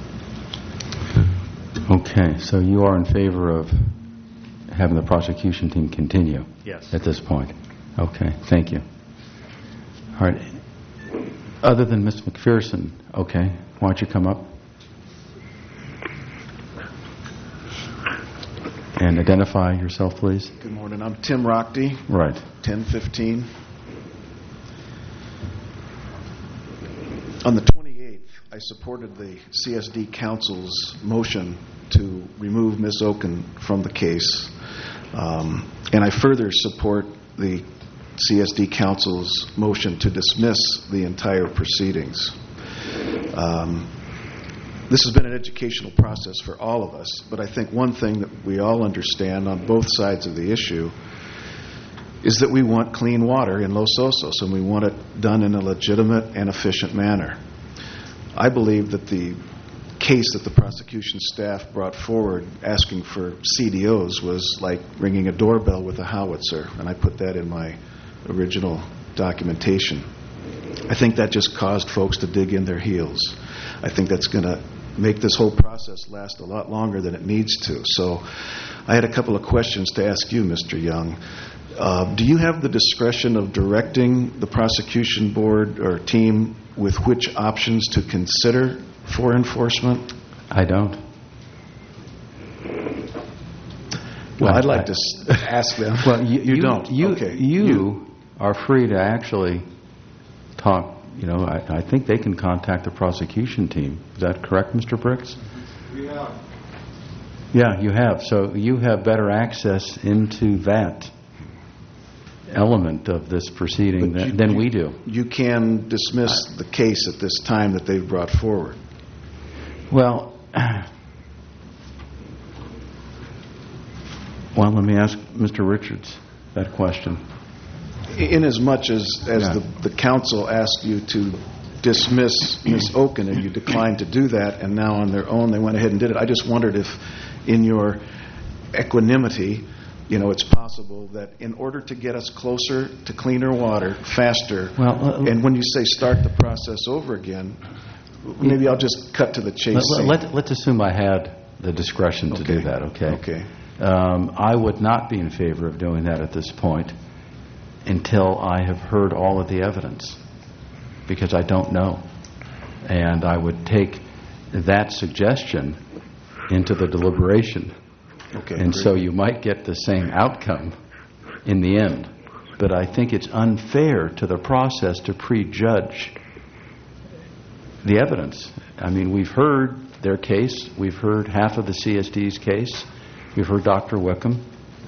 Okay, so you are in favor of having the prosecution team continue? Yes. At this point? Okay, thank you. All right. Other than Miz McPherson, okay, why don't you come up and identify yourself, please? Good morning. I'm Tim Rockdy. Right. ten fifteen. On the twenty-eighth, I supported the C S D Council's motion to remove Miz Oken from the case, um, and I further support the C S D Council's motion to dismiss the entire proceedings. Um, this has been an educational process for all of us, but I think one thing that we all understand on both sides of the issue is that we want clean water in Los Osos, and we want it done in a legitimate and efficient manner. I believe that the case that the prosecution staff brought forward asking for C D Os was like ringing a doorbell with a howitzer, and I put that in my original documentation. I think that just caused folks to dig in their heels. I think that's going to make this whole process last a lot longer than it needs to. So I had a couple of questions to ask you, Mister Young. Uh, do you have the discretion of directing the prosecution board or team with which options to consider for enforcement? I don't. Well, I'd like I, to s- ask them. Well, you, you, you don't. You, okay. you, you are free to actually talk. You know, I, I think they can contact the prosecution team. Is that correct, Mister Briggs? We have. Yeah, you have. So you have better access into that element of this proceeding But than, you- than you- we do. You can dismiss the case at this time that they've brought forward. Well, well, let me ask Mister Richards that question. In as much as, as Yeah. the, the council asked you to dismiss Miz Oken and you declined to do that, and now on their own they went ahead and did it, I just wondered if in your equanimity, you know, it's possible that in order to get us closer to cleaner water faster, Well, uh, and when you say start the process over again, maybe I'll just cut to the chase. Let, saying- let, let's assume I had the discretion to do Okay. that, okay? Okay. Um, I would not be in favor of doing that at this point until I have heard all of the evidence, because I don't know. And I would take that suggestion into the deliberation. Okay. And great. so you might get the same outcome in the end. But I think it's unfair to the process to prejudge the evidence. I mean, we've heard their case. We've heard half of the C S D's case. We've heard Doctor Wickham.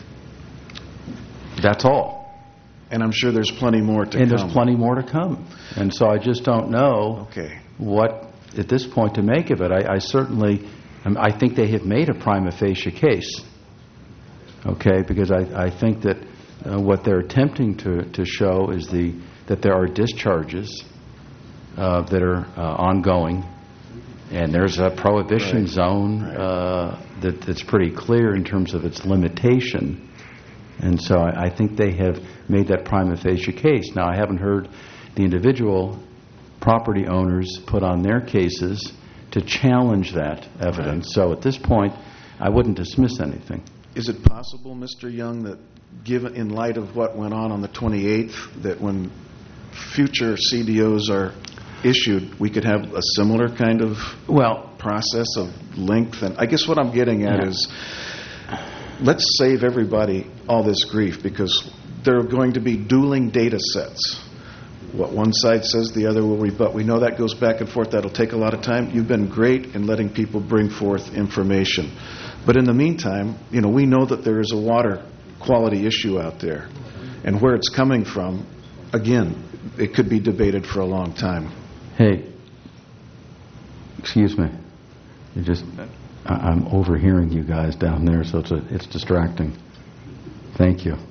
That's all. And I'm sure there's plenty more to And come. there's plenty more to come. And so I just don't know Okay. what, at this point, to make of it. I, I certainly, um, I think they have made a prima facie case, okay, because I, I think that uh, what they're attempting to, to show is the that there are discharges uh, that are uh, ongoing, and there's a prohibition Right. zone Right. uh, that, that's pretty clear in terms of its limitation. And so I, I think they have made that prima facie case. Now, I haven't heard the individual property owners put on their cases to challenge that evidence. Right. So at this point, I wouldn't dismiss anything. Is it possible, Mister Young, that given in light of what went on on the twenty-eighth, that when future C D Os are issued, we could have a similar kind of Well, process of length? And I guess what I'm getting at Yeah. is, let's save everybody all this grief, because there are going to be dueling data sets. What one side says, the other will rebut. We know that goes back and forth. That'll take a lot of time. You've been great in letting people bring forth information. But in the meantime, you know, we know that there is a water quality issue out there. And where it's coming from, again, it could be debated for a long time. hey, excuse me. You just, I, I'm overhearing you guys down there, so it's a, it's distracting. Thank you.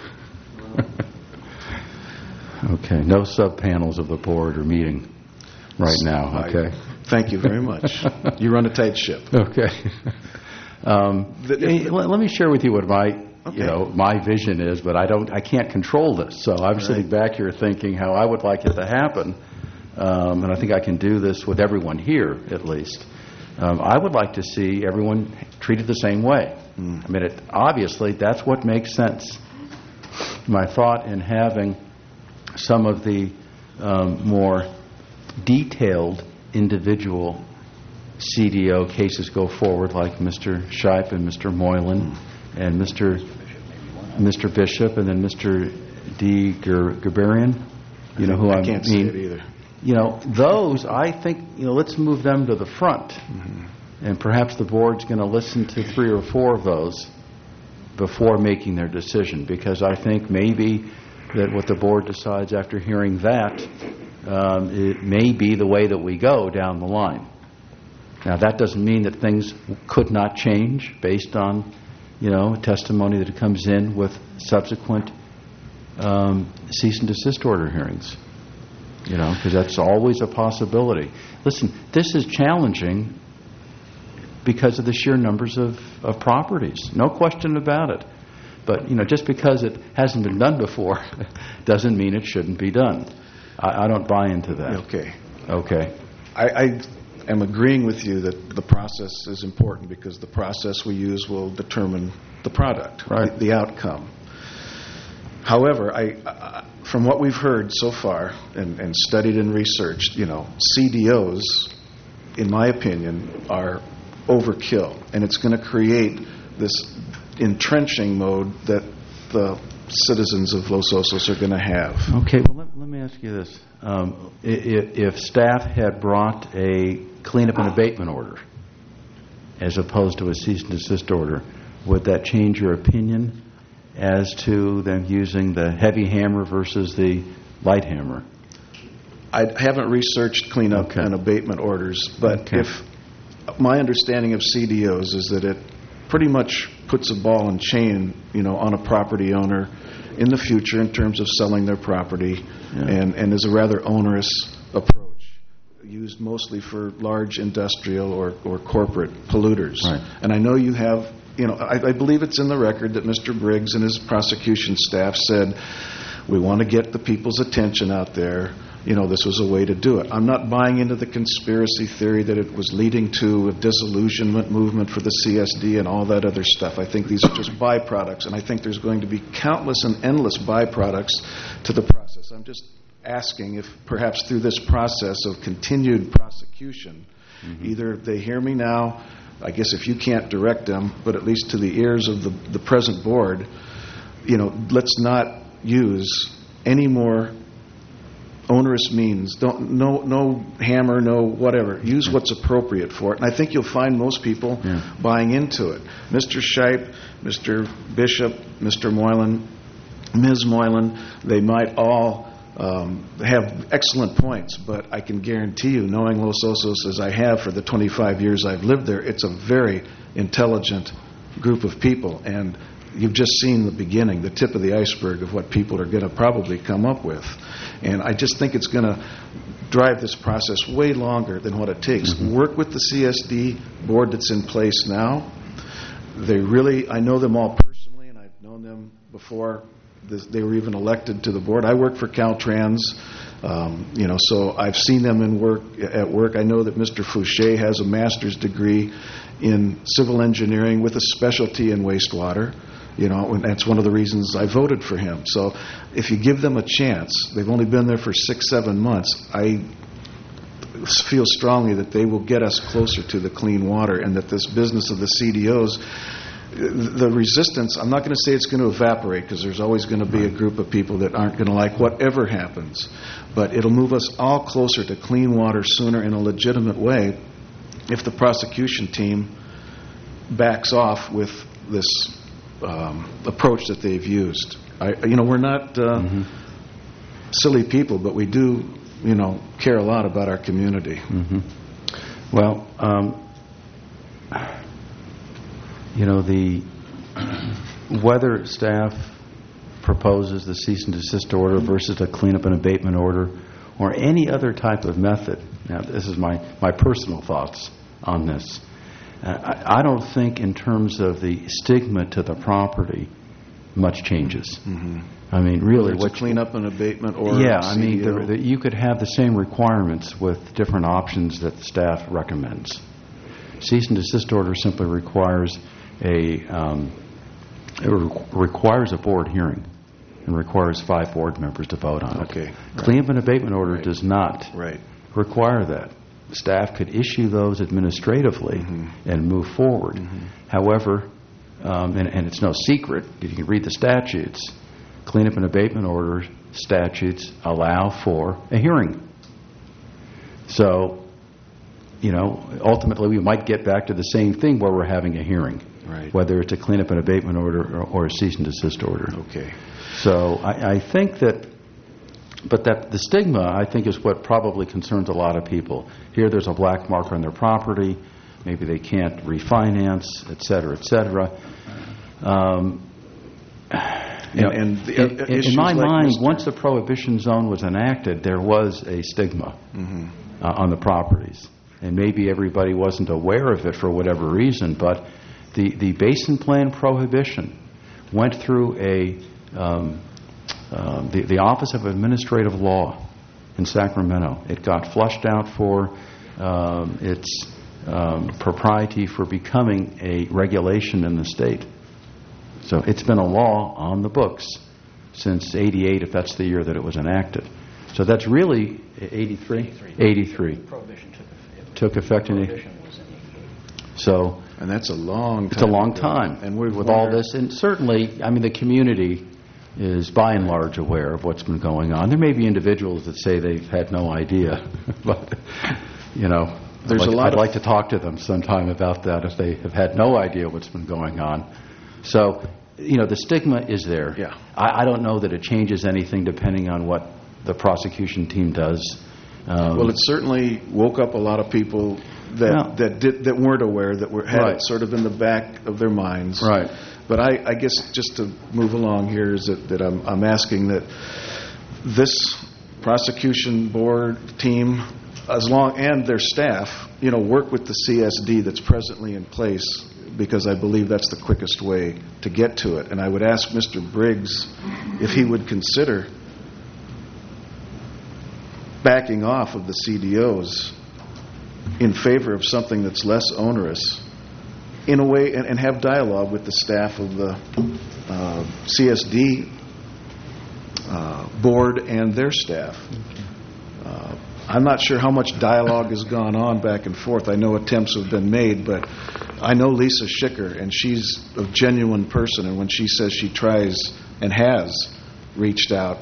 Okay, no sub-panels of the board are meeting right now, okay? I- thank you very much. You run a tight ship. Okay. Um, The- hey, let, let me share with you what my, Okay. you know, my vision is, but I don't, I can't control this. So I'm sitting back here thinking how I would like it to happen, um, and I think I can do this with everyone here, at least. Um, I would like to see everyone treated the same way. Mm. I mean, it, obviously, that's what makes sense. My thought in having some of the um, more detailed individual C D O cases go forward, like Mister Shipe and Mister Moylan and Mister Mister Bishop, and then Mister D. Gerberian. You know who I I can't see mean? it either. you know, those, I think, you know, let's move them to the front. Mm-hmm. And perhaps the board's going to listen to three or four of those before making their decision, because I think maybe that what the board decides after hearing that, um, it may be the way that we go down the line. Now, that doesn't mean that things could not change based on, you know, testimony that comes in with subsequent um, cease and desist order hearings. You know, because that's always a possibility. Listen, this is challenging because of the sheer numbers of, of properties. No question about it. But, you know, just because it hasn't been done before doesn't mean it shouldn't be done. I, I don't buy into that. Okay. Okay. I, I am agreeing with you that the process is important because the process we use will determine the product, right. the, the outcome. However, I, I, from what we've heard so far and, and studied and researched, you know, C D Os, in my opinion, are overkill, and it's going to create this entrenching mode that the citizens of Los Osos are going to have. Okay, well, let, let me ask you this. Um, if, if staff had brought a cleanup and abatement order as opposed to a cease and desist order, would that change your opinion as to them using the heavy hammer versus the light hammer? I haven't researched cleanup okay. and abatement orders, but okay. if my understanding of C D Os is that it pretty much puts a ball and chain, you know, on a property owner in the future in terms of selling their property, yeah. and, and is a rather onerous approach, used mostly for large industrial or, or corporate polluters. Right. And I know you have, you know, I, I believe it's in the record that Mister Briggs and his prosecution staff said, we want to get the people's attention out there. You know, this was a way to do it. I'm not buying into the conspiracy theory that it was leading to a disillusionment movement for the C S D and all that other stuff. I think these are just byproducts, and I think there's going to be countless and endless byproducts to the process. I'm just asking if perhaps through this process of continued prosecution, mm-hmm. either they hear me now, I guess if you can't direct them, but at least to the ears of the, the present board, you know, let's not use any more onerous means. Don't no no hammer, no whatever. Use what's appropriate for it. And I think you'll find most people yeah. buying into it. Mister Shipe, Mister Bishop, Mister Moylan, Miz Moylan, they might all um, have excellent points, but I can guarantee you, knowing Los Osos as I have for the twenty-five years I've lived there, it's a very intelligent group of people, and you've just seen the beginning, the tip of the iceberg of what people are going to probably come up with. And I just think it's going to drive this process way longer than what it takes. Mm-hmm. Work with the C S D board that's in place now. They really, I know them all personally, and I've known them before this, they were even elected to the board. I work for Caltrans, um, you know, so I've seen them in work at work. I know that Mister Fouché has a master's degree in civil engineering with a specialty in wastewater. You know, and that's one of the reasons I voted for him. So if you give them a chance, they've only been there for six, seven months, I feel strongly that they will get us closer to the clean water, and that this business of the C D Os, the resistance, I'm not going to say it's going to evaporate, because there's always going to be a group of people that aren't going to like whatever happens. But it'll move us all closer to clean water sooner in a legitimate way if the prosecution team backs off with this Um, approach that they've used. I, you know, we're not uh, mm-hmm. silly people, but we do, you know, care a lot about our community. Mm-hmm. Well, um, you know, the whether staff proposes the cease and desist order versus a cleanup and abatement order or any other type of method. Now, this is my, my personal thoughts on this. I don't think in terms of the stigma to the property much changes. Mm-hmm. I mean, really, what clean up and abatement or yeah, I mean, the, the, you could have the same requirements with different options that the staff recommends. Cease and desist order simply requires a um, it re- requires a board hearing and requires five board members to vote on it. Okay, clean right. up and abatement order right. does not right. require that. Staff could issue those administratively mm-hmm. and move forward. Mm-hmm. However, um, and, and it's no secret, if you can read the statutes, cleanup and abatement order statutes allow for a hearing. So, you know, ultimately we might get back to the same thing where we're having a hearing. Right. Whether it's a cleanup and abatement order or, or a cease and desist order. Okay. So I, I think that, but that the stigma, I think, is what probably concerns a lot of people. Here there's a black mark on their property. Maybe they can't refinance, et cetera, et cetera. Um, you know, and the, in, uh, in, in issues my like mind, Mister once the prohibition zone was enacted, there was a stigma Mhm. uh, on the properties. And maybe everybody wasn't aware of it for whatever reason, but the, the basin plan prohibition went through a um, uh, the, the Office of Administrative Law in Sacramento. It got flushed out for um, its um, propriety for becoming a regulation in the state. So it's been a law on the books since eighty-eight, if that's the year that it was enacted. So that's really eighty-three? eighty-three. Prohibition took effect. Took effect in Prohibition was in eighty-eight. So And that's a long time. it's a long ago. time. And we've with all wondered- this, and certainly, I mean, the community is by and large aware of what's been going on. There may be individuals that say they've had no idea, but you know, There's I'd, like, a lot I'd of- like to talk to them sometime about that if they have had no idea what's been going on. So, you know, the stigma is there. Yeah. I, I don't know that it changes anything depending on what the prosecution team does. Um, Well, it certainly woke up a lot of people that Yeah. that did, that weren't aware, that were had Right. it sort of in the back of their minds. Right. But I, I guess just to move along here is that, that I'm, I'm asking that this prosecution board team, as long and their staff, you know, work with the C S D that's presently in place, because I believe that's the quickest way to get to it. And I would ask Mister Briggs if he would consider backing off of the C D Os in favor of something that's less onerous, in a way, and, and have dialogue with the staff of the uh, C S D uh, board and their staff. Uh, I'm not sure how much dialogue has gone on back and forth. I know attempts have been made, but I know Lisa Schicker, and she's a genuine person, and when she says she tries and has reached out,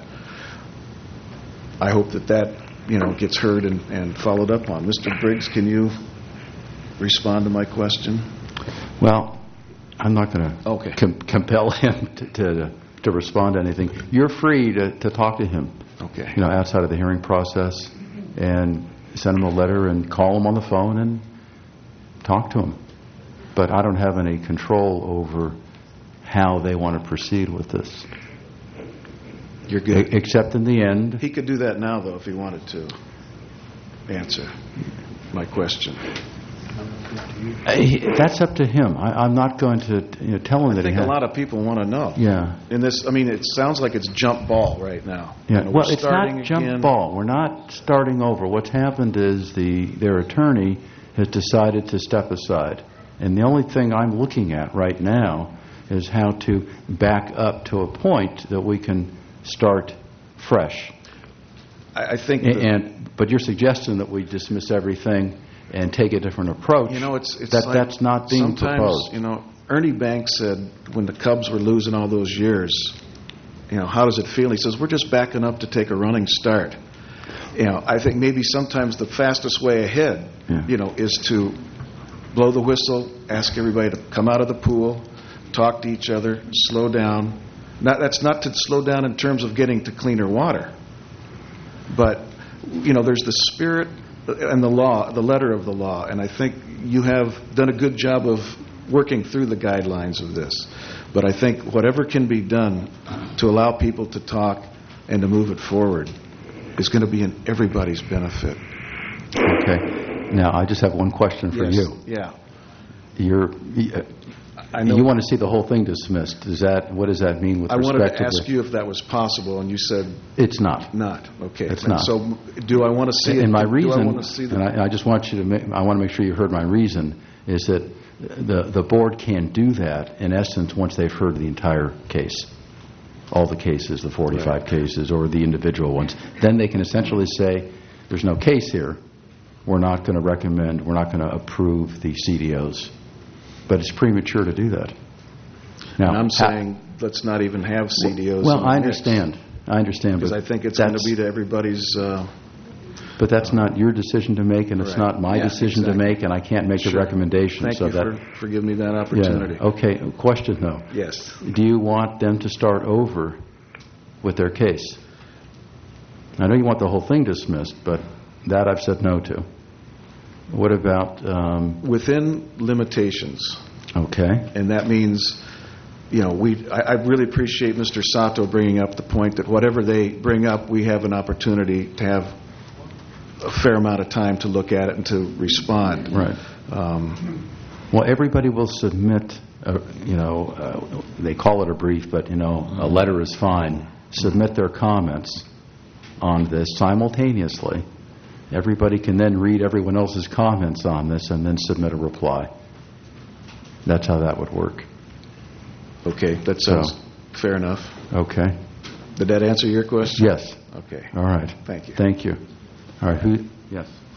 I hope that that, you know, gets heard and, and followed up on. Mister Briggs, can you respond to my question? Well, I'm not going to Okay. com- compel him to, to to respond to anything. You're free to, to talk to him, Okay. you know, outside of the hearing process, and send him a letter and call him on the phone and talk to him. But I don't have any control over how they want to proceed with this. You're good. E- except in the end, He could do that now, though, if he wanted to answer my question. uh, he- that's up to him. I, I'm not going to you know, tell him I that think he a has. lot of people want to know. Yeah. In this, I mean, it sounds like it's jump ball right now. Yeah. You know, Well, we're it's starting not jump again. ball. We're not starting over. What's happened is the their attorney has decided to step aside. And the only thing I'm looking at right now is how to back up to a point that we can start fresh. I, I think, And, that, and but your suggestion that we dismiss everything and take a different approach, you know, it's, it's that like that's not being sometimes, proposed. you know, Ernie Banks said when the Cubs were losing all those years, you know, how does it feel? He says, we're just backing up to take a running start. You know, I think maybe sometimes the fastest way ahead, Yeah. you know, is to blow the whistle, ask everybody to come out of the pool, talk to each other, slow down. Not, that's not to slow down in terms of getting to cleaner water. But, you know, there's the spirit and the law, the letter of the law, and I think you have done a good job of working through the guidelines of this. But I think whatever can be done to allow people to talk and to move it forward is going to be in everybody's benefit. Okay. Now, I just have one question for Yes. you. Yeah. You're, you, I know. you want to see the whole thing dismissed. Does that, what does that mean with I respect wanted to to ask the, you if that was possible, and you said It's not. not. Okay. It's And not. So do I want to see it? And my do I reason, want to see the, and I, I just want you to, ma- I want to make sure you heard my reason, is that the the board can do that, in essence, once they've heard the entire case, all the cases, the forty-five cases, or the individual ones. Then they can essentially say, there's no case here. We're not going to recommend, we're not going to approve the C D Os. But it's premature to do that. Now, and I'm ha- saying let's not even have C D Os. Well, in the I mix, understand. I understand. because but I think it's going to that's- be to everybody's uh, But that's not your decision to make, and it's Correct. not my Yeah, decision exactly. to make, and I can't make a Sure. recommendation. Thank so you that, for, for giving me that yeah. opportunity. Okay. Question, though. Yes. Do you want them to start over with their case? I know you want the whole thing dismissed, but that I've said no to. What about, um, Within limitations, okay, and that means, you know, we. I, I really appreciate Mister Sato bringing up the point that whatever they bring up, we have an opportunity to have a fair amount of time to look at it and to respond. right. Um, Well, everybody will submit, a, you know, uh, they call it a brief, but, you know, a letter is fine. Submit their comments on this simultaneously. Everybody can then read everyone else's comments on this and then submit a reply. That's how that would work. okay, that sounds So- fair enough. Okay? Did that answer your question? Yes. Okay. All right. Thank you. Thank you. All right. Who? Yes.